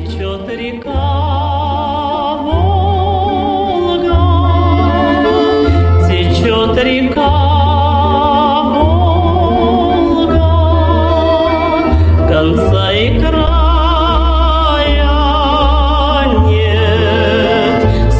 Течет река Волга, течет река Волга, конца и края нет.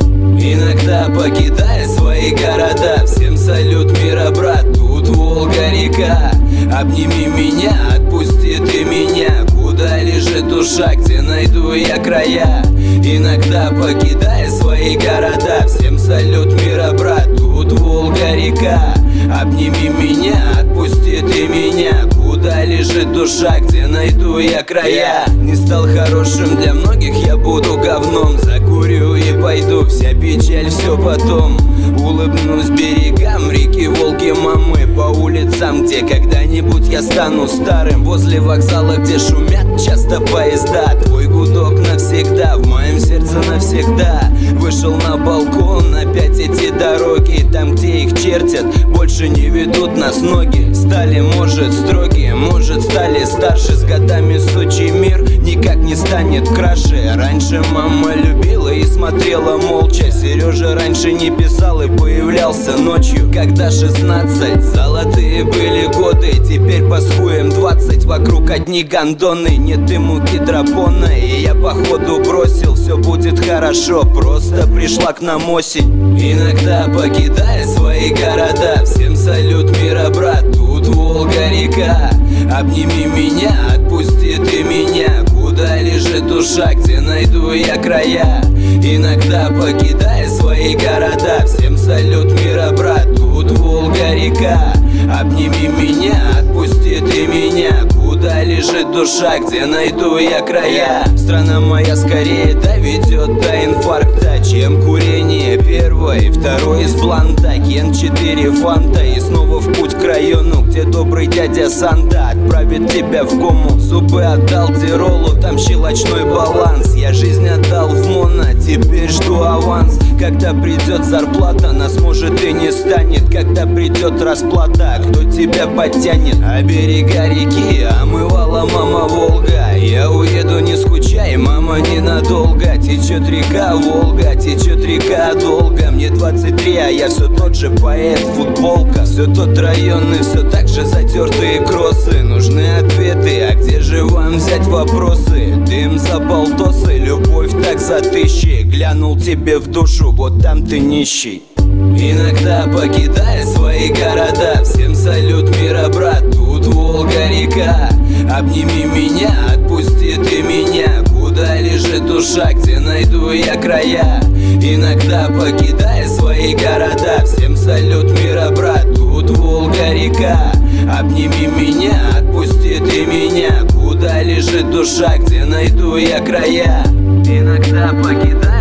Иногда покидая свои города, всем салют, мира, брат, тут Волга-река. Обними меня, отпусти ты меня, куда лежит душа, где найду я края. Иногда покидая свои города, всем салют, мира, брат, тут Волга-река. Обними меня, отпусти ты меня, куда лежит душа, где найду я края. Не стал хорошим для многих, я буду говном. Закурю и пойду, вся печаль все потом. Улыбнусь берегам реки Волги, мамы, по улицам, где когда-нибудь я стану старым. Возле вокзала, где шумят часто поезда, твой гудок навсегда, в моем сердце навсегда. Вышел на балкон, опять эти дороги, там, где их чертят, больше не ведут нас ноги. Стали, может, строгие, может, стали старше. С годами сучий мир никак не станет краше. Раньше мама любила и смотрела молча. Сережа раньше не писал и появлялся ночью. Когда 16, золотые были годы, теперь по схуям 20, вокруг одни гондоны. Нет и муки драпона, и я походу бросил. Все будет хорошо, просто пришла к нам осень. Иногда покидая свои города, всем салют, мира, брат, тут Волга-река. Обними меня, отпусти ты меня, куда лежит душа, где найду я края. Иногда покидая свои города, всем салют, мира, брат, тут Волга-река. Обними меня, отпусти ты меня, куда лежит душа, где найду я края. Страна моя скорее доведет до инфаркта, чем курение первой, второй из бланта. Ген 4 фанта и снова в путь к району, где добрый дядя Санта отправит тебя в кому. Зубы отдал Тиролу, там щелочной баланс. Я жизнь отдал в моно, теперь жду аванс. Когда придет зарплата, нас может и не станет. Когда придет расплата, кто тебя подтянет? А берега реки омывала мама Волга. Я уеду, не скучай, мама, ненадолго. Течет река Волга, течет река долго. Мне 23, а я все тот же поэт, футболка. Все тот районный, все так же затертые кроссы. Нужны ответы, а где же вам взять вопросы? Дым за полтосы, любовь так за тысячи. Глянул тебе в душу, вот там ты нищий. Иногда покидая свои города, всем салют, мира, брат, тут Волга-река. Обними меня, отпусти ты меня, куда лежит душа, где найду я края. Иногда покидая свои города, всем салют, мира, брат, тут Волга-река. Обними меня, отпусти ты меня, куда лежит душа, где найду я края. Иногда покидая